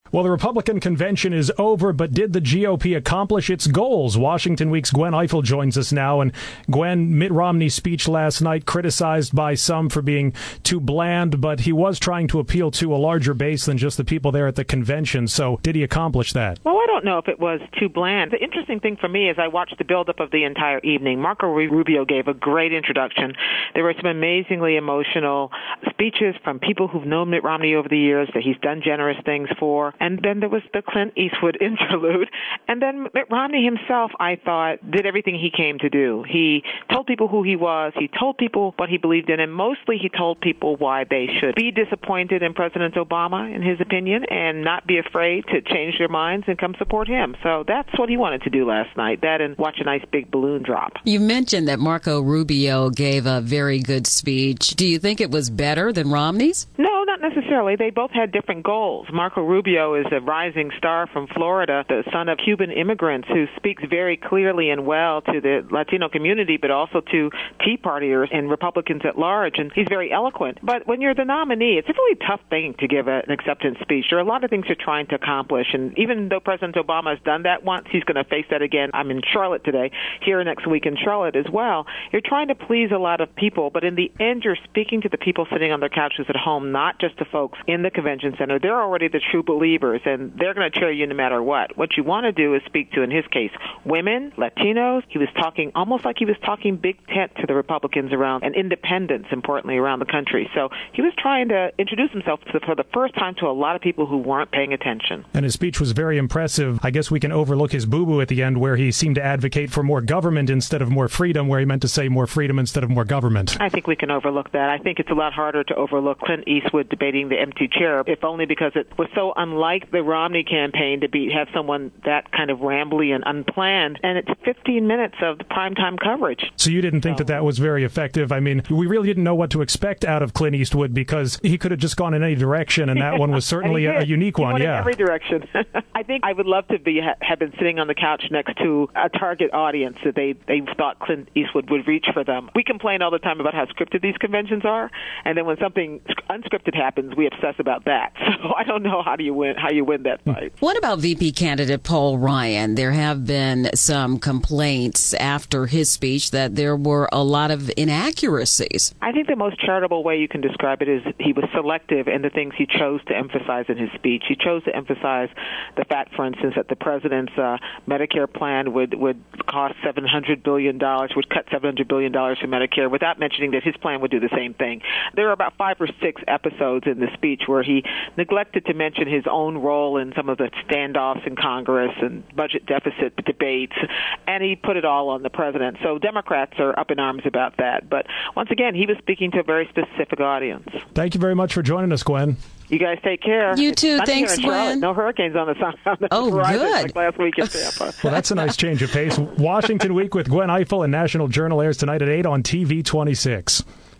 Well, the Republican convention is over, but did the GOP accomplish its goals? Washington Week's Gwen Ifill joins us now. And Gwen, Mitt Romney's speech last night criticized by some for being too bland, but he was trying to appeal to a larger base than just the people there at the convention. So did he accomplish that? Well, I don't know if it was too bland. The interesting thing for me is I watched the buildup of the entire evening. Marco Rubio gave a great introduction. There were some amazingly emotional speeches from people who've known Mitt Romney over the years that he's done generous things for. And then there was the Clint Eastwood interlude. And then Mitt Romney himself, I thought, did everything he came to do. He told people who he was. He told people what he believed in. And mostly he told people why they should be disappointed in President Obama, in his opinion, and not be afraid to change their minds and come support him. So that's what he wanted to do last night, that and watch a nice big balloon drop. You mentioned that Marco Rubio gave a very good speech. Do you think it was better than Romney's? No, not necessarily. They both had different goals. Marco Rubio is a rising star from Florida, the son of Cuban immigrants, who speaks very clearly and well to the Latino community, but also to Tea Partiers and Republicans at large. And he's very eloquent. But when you're the nominee, it's a really tough thing to give an acceptance speech. There are a lot of things you're trying to accomplish. And even though President Obama has done that once, he's going to face that again. I'm in Charlotte today, here next week in Charlotte as well. You're trying to please a lot of people, but in the end, you're speaking to the people sitting on their couches at home, not just the folks in the convention center. They're already the true believers, and they're going to cheer you no matter what. What you want to do is speak to, in his case, women, Latinos. He was talking almost like he was talking big tent to the Republicans around, and independents, importantly, around the country. So he was trying to introduce himself for the first time to a lot of people who weren't paying attention. And his speech was very impressive. I guess we can overlook his boo-boo at the end, where he seemed to advocate for more government instead of more freedom, where he meant to say more freedom instead of more government. I think we can overlook that. I think it's a lot harder to overlook Clint Eastwood debating the empty chair, if only because it was so unlike the Romney campaign to have someone that kind of rambly and unplanned. And it's 15 minutes of the primetime coverage. So you didn't think that was very effective? I mean, we really didn't know what to expect out of Clint Eastwood because he could have just gone in any direction, and that one was certainly a unique one. He went in every direction. I think I would love to have been sitting on the couch next to a target audience that they thought Clint Eastwood would reach for them. We complain all the time about how scripted these conventions are, and then when something unscripted happens, we obsess about that. So I don't know how you win that fight. What about VP candidate Paul Ryan? There have been some complaints after his speech that there were a lot of inaccuracies. I think the most charitable way you can describe it is he was selective in the things he chose to emphasize in his speech. He chose to emphasize the fact, for instance, that the president's Medicare plan would cost $700 billion, would cut $700 billion from Medicare, without mentioning that his plan would do the same thing. There are about 5 or 6 episodes in the speech where he neglected to mention his own role in some of the standoffs in Congress and budget deficit debates, and he put it all on the president. So Democrats are up in arms about that. But once again, he was speaking to a very specific audience. Thank you very much for joining us, Gwen. You guys take care. You too. Thanks, Gwen. No hurricanes on the horizon. Good. Like last week in Tampa. Well, that's a nice change of pace. Washington Week with Gwen Ifill and National Journal airs tonight at 8 on TV 26.